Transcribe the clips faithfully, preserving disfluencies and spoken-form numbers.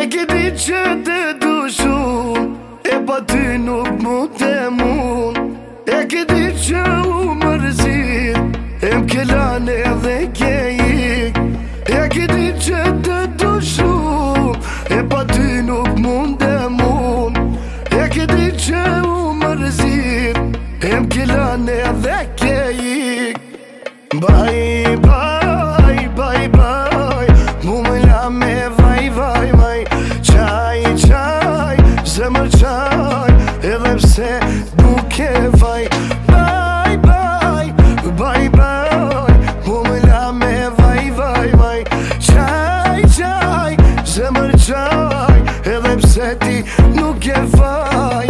ki di që të du shumë, e pa ty nuk mu të mund. E ki di që u mërzit, e m'kelan edhe ke ik. E ki di që të du shumë, e pa ty nuk mund të mund. E ki di që u mërzit, e m'kelan edhe ke ik. Bye, bye, bye, bye, mu më la me vaj, vaj, vaj. Qaj, qaj, zemër qaj, edhe pse nuk e vaj. Bye, bye, bye, bye, mu më la me vaj, vaj, vaj. Qaj, qaj, zemër qaj, edhe pse ti nuk e vaj.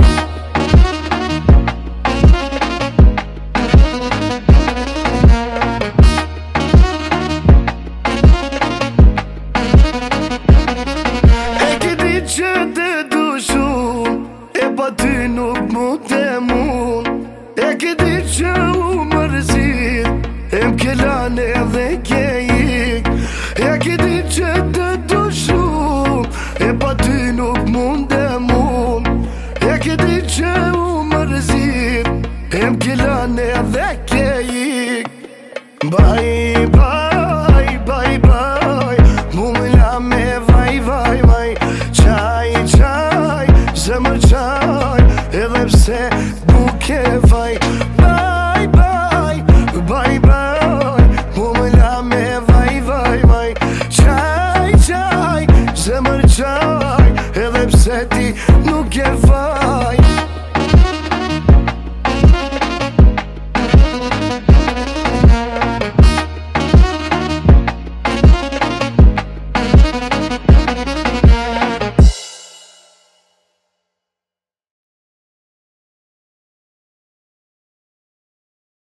Që të du shumë, e pa ty nuk mu të mund. E ki di që u mërzit, e m'kelan edhe ke ik. E ki di që të du shumë, e pa ty nuk mund të mund. E ki di që u mërzit, e m'kelan edhe ke ik. Bye.